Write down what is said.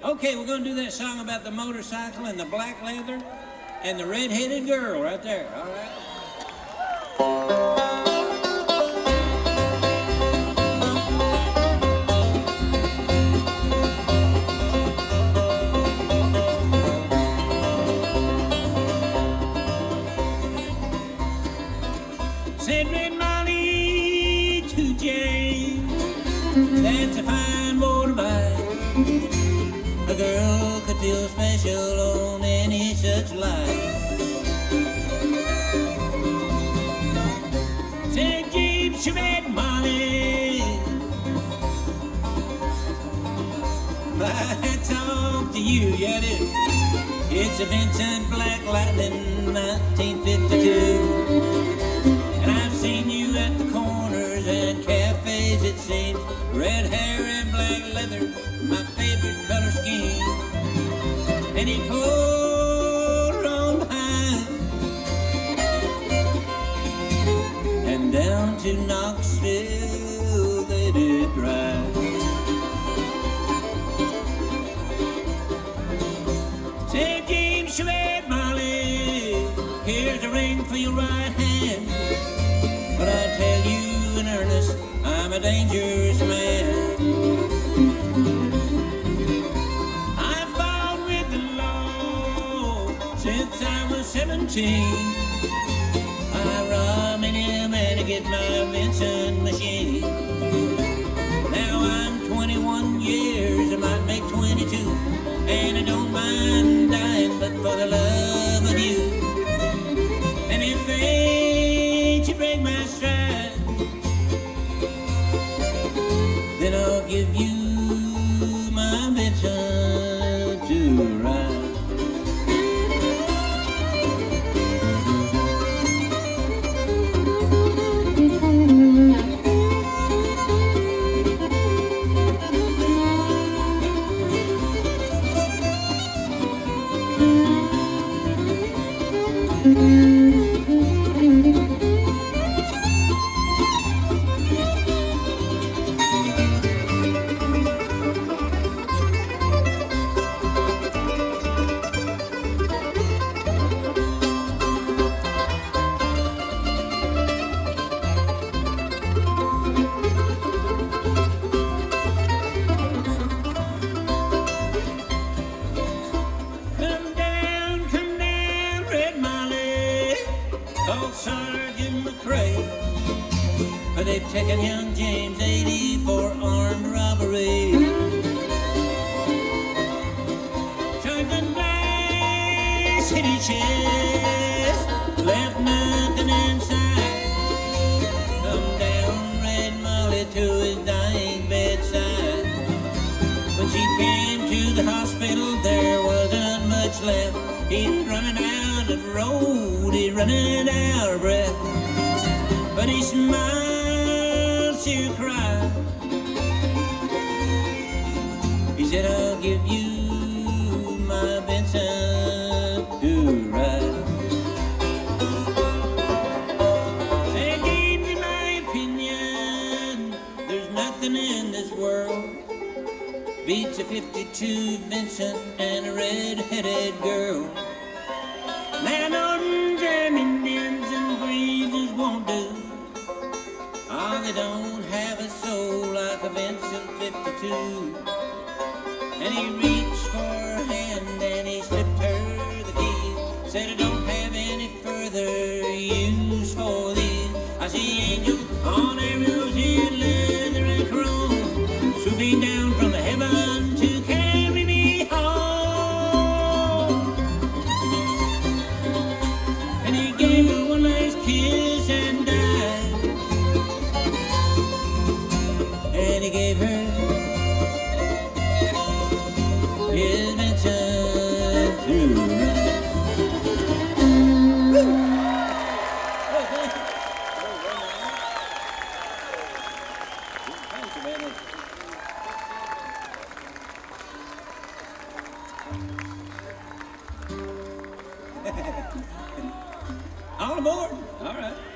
Okay, we're going to do that song about the motorcycle and the black leather and the red-headed girl right there, all right? Said Red Molly to James, that's a fine motorbike. A girl could feel special on any such life. Said James to Red Molly, my hat's off to you, yeah it is. It's a Vincent Black Lightning 1952. And I've seen you at the corners and cafes, it seems. Red hair and black leather, my favorite color scheme. And he pulled her on behind and down to Knoxville they did ride. Say, James, Red Molly, here's a ring for your right hand. But I'll tell you in earnest, I'm a dangerous man. I fought with the law since I was 17. I robbed many a man to get my Vincent machine. Now I'm 21 years, I might make 22, and I don't mind dying, but for the love of you. And if ain't you break my stride, then I'll give you my Vincent to ride. Sergeant McCrae, for they've taken young James 80 for armed robbery. Charged and blast hit his chest, left nothing inside. Come down Red Molly to his dying bedside. When she came to the hospital, there wasn't much left. He's running out of road, he's running out of breath. But he smiled, she cried. He said, I'll give you my Vincent to ride. Say, James, in my opinion, there's nothing in this world beats a 52 Vincent and a red-headed girl. Landowners and Indians and greasers won't do. Oh, they don't have a soul like a Vincent 52. And he reached for her hand and he slipped her the keys. Said, I don't have any further use for these. I see angels on their rosy leather and chrome, swooping down from heaven to carry me home. And he gave her one last kiss and died. And he gave her his Vincent to ride. All aboard. All right.